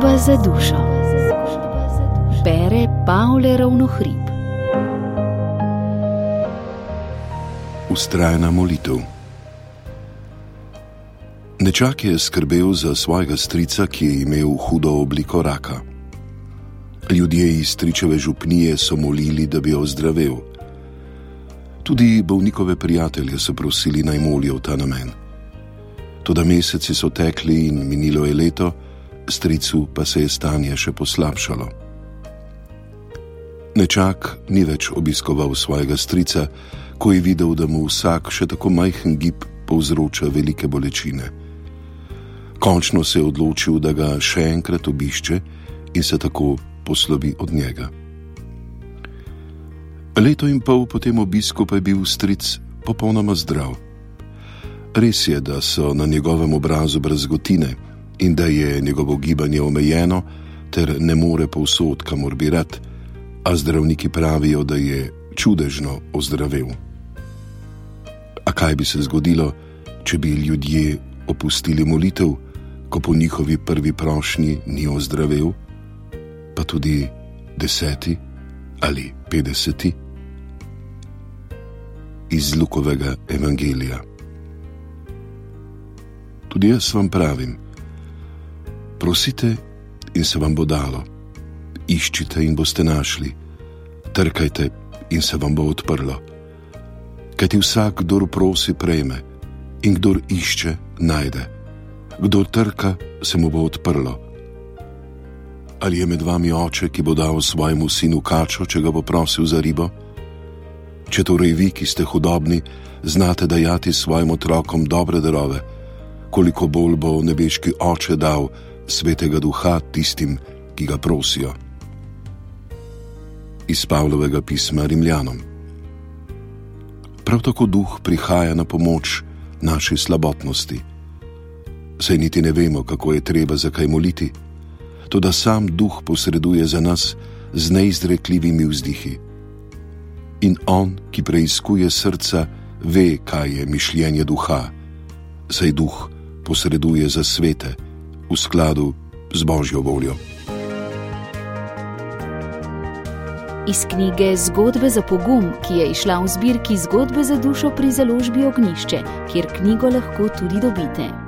Služba za dušo. Bere Pavle Ravnohrib. Vztrajna molitev. Nečak je skrbel za svojega strica, ki je imel hudo obliko raka. Ljudje iz stričeve župnije so molili, da bi ozdravel. Tudi bolnikove prijatelje so prosili, naj molijo v ta namen. Toda meseci so tekli in minilo je leto, stricu pa se je stanje še poslabšalo. Nečak ni več obiskoval svojega strica, ko je videl, da mu vsak še tako majhen gib povzroča velike bolečine. Končno se je odločil, da ga še enkrat obišče in se tako poslovi od njega. Leto in pol po tem obisku pa je bil stric popolnoma zdrav. Res je, da so na njegovem obrazu brazgotine in da je njegovo gibanje omejeno ter ne more povsod, kamor bi rad, a zdravniki pravijo, da je čudežno ozdravel. A kaj bi se zgodilo, če bi ljudje opustili molitev, ko po njihovi prvi prošnji ni ozdravel, pa tudi 10. ali 50. Iz Lukovega evangelija. Tudi jaz vam pravim, prosite in se vam bo dalo, iščite in boste našli, trkajte in se vam bo odprlo. Kajti vsak, kdor prosi, prejme, in kdor išče, najde. Kdor trka, se mu bo odprlo. Ali je med vami oče, ki bo dal svojemu sinu kačo, če ga bo prosil za ribo? Če torej vi, ki ste hudobni, znate dajati svojim otrokom dobre darove, koliko bolj bo nebeški oče dal svetega duha tistim, ki ga prosijo. Iz Pavlovega pisma Rimljanom. Prav tako duh prihaja na pomoč naši slabotnosti. Saj niti ne vemo, kako je treba za kaj moliti, toda sam duh posreduje za nas z neizrekljivimi vzdihi. In on, ki preiskuje srca, ve, kaj je mišljenje duha, saj duh posreduje za svete v skladu z Božjo voljo. Iz knjige Zgodbe za pogum, ki je izšla v zbirki Zgodbe za dušo pri založbi Ognjišče, kjer knjigo lahko tudi dobite.